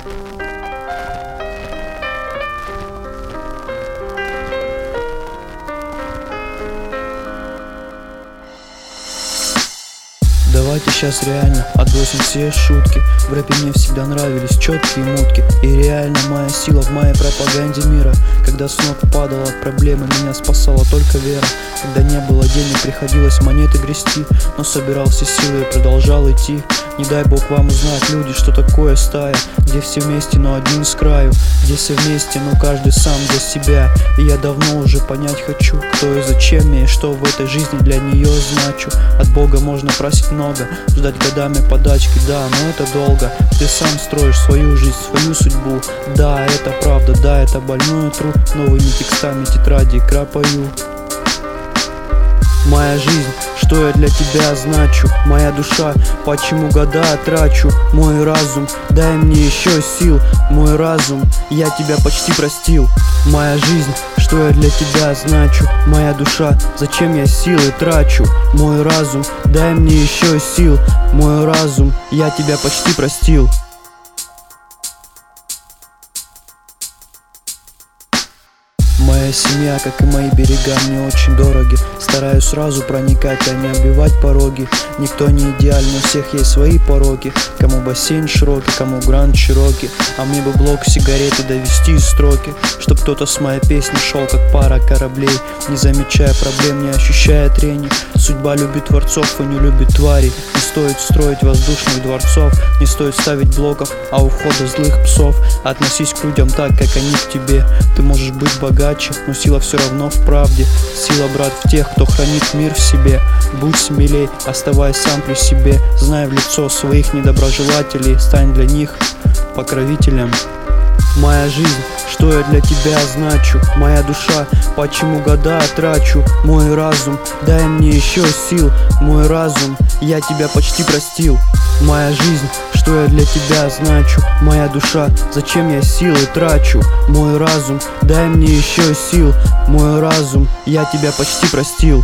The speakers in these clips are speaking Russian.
Давайте сейчас реально отбросим все шутки. В рэпе мне всегда нравились четкие мутки. И реально моя сила в моей пропаганде мира. Когда с ног падал от проблемы, меня спасала только вера. Когда не было денег, приходилось монеты грести. Но собирал все силы и продолжал идти. Не дай бог вам узнать, люди, что такое стая. Где все вместе, но один с краю. Где все вместе, но каждый сам для себя. И я давно уже понять хочу, кто и зачем мне, и что в этой жизни для нее значу. От Бога можно просить много, ждать годами подачки, да, но это долго. Ты сам строишь свою жизнь, свою судьбу. Да, это правда, да, это больную тру. Новыми текстами тетради крапаю. Моя жизнь, что я для тебя значу? Моя душа, почему года трачу? Мой разум, дай мне еще сил. Мой разум, я тебя почти простил. Моя жизнь, что я для тебя значу? Моя душа, зачем я силы трачу? Мой разум, дай мне еще сил. Мой разум, я тебя почти простил. Моя семья, как и мои берега, мне очень дороги. Стараюсь сразу проникать, а не оббивать пороги. Никто не идеален, у всех есть свои пороки. Кому бассейн широкий, кому гранд широкий. А мне бы блок сигареты довести из строки, чтоб кто-то с моей песни шел, как пара кораблей. Не замечая проблем, не ощущая трения. Судьба любит творцов и не любит тварей. Не стоит строить воздушных дворцов, не стоит ставить блоков, а у входа злых псов. Относись к людям так, как они к тебе. Ты можешь быть богаче, но сила все равно в правде. Сила, брат, в тех, кто хранит мир в себе. Будь смелей, оставайся сам при себе. Знай в лицо своих недоброжелателей, стань для них покровителем. Моя жизнь, что я для тебя значу? Моя душа, почему года трачу? Мой разум, дай мне еще сил. Мой разум, я тебя почти простил. Моя жизнь, что я для тебя значу? Моя душа, зачем я силы трачу? Мой разум, дай мне еще сил. Мой разум, я тебя почти простил.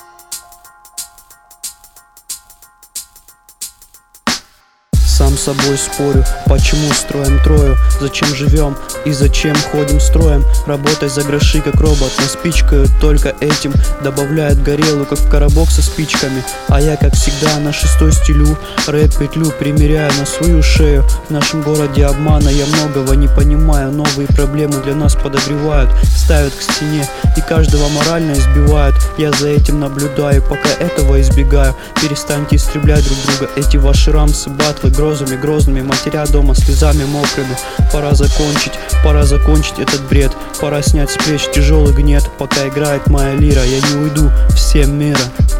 Сам собой спорю, почему строим трою? Зачем живем и зачем ходим строем? Работай за гроши, как робот, нас пичкают только этим. Добавляют горелую, как в коробок со спичками. А я, как всегда, на шестой стелю рэп-петлю, примеряю на свою шею. В нашем городе обмана, я многого не понимаю. Новые проблемы для нас подогревают, ставят к стене и каждого морально избивают. Я за этим наблюдаю, пока этого избегаю. Перестаньте истреблять друг друга, эти ваши рамсы, батлы, грозными, матеря дома слезами мокрыми. Пора закончить этот бред. Пора снять с плеч тяжелый гнет. Пока играет моя лира, я не уйду всем мира.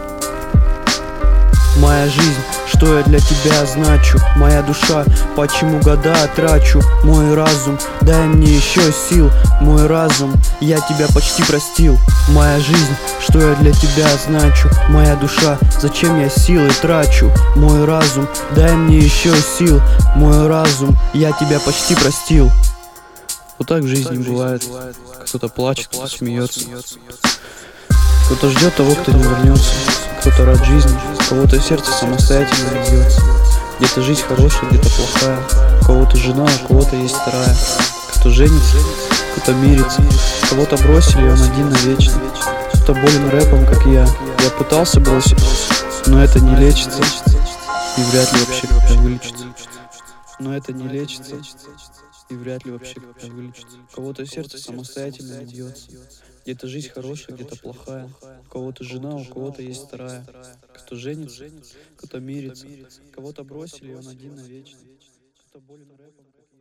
Моя жизнь, что я для тебя значу? Моя душа, почему года трачу? Мой разум, дай мне еще сил. Мой разум, я тебя почти простил. Моя жизнь, что я для тебя значу? Моя душа, зачем я силы трачу? Мой разум, дай мне еще сил. Мой разум, я тебя почти простил. Вот так в жизни бывает. Кто-то плачет, кто-то смеется. Кто-то ждет того, кто не вернется. Кто-то рад жизни, у кого-то сердце самостоятельно бьется. Где-то жизнь хорошая, где-то плохая. У кого-то жена, у кого-то есть вторая. Кто женится, кто-то мирится. Кого-то бросили, он один навечно. Кто-то болен рэпом, как я. Я пытался бросить, но это не лечится. И вряд ли вообще когда вылечится. Но это не лечится. И вряд ли вообще когда вылечится. У кого-то сердце самостоятельно не бьется. Где-то жизнь хорошая, где-то плохая. У кого-то жена, у кого-то есть вторая. Кто женится, кто-то мирится. Кого-то бросили, он один навечно. Кто болен рэпом, как я.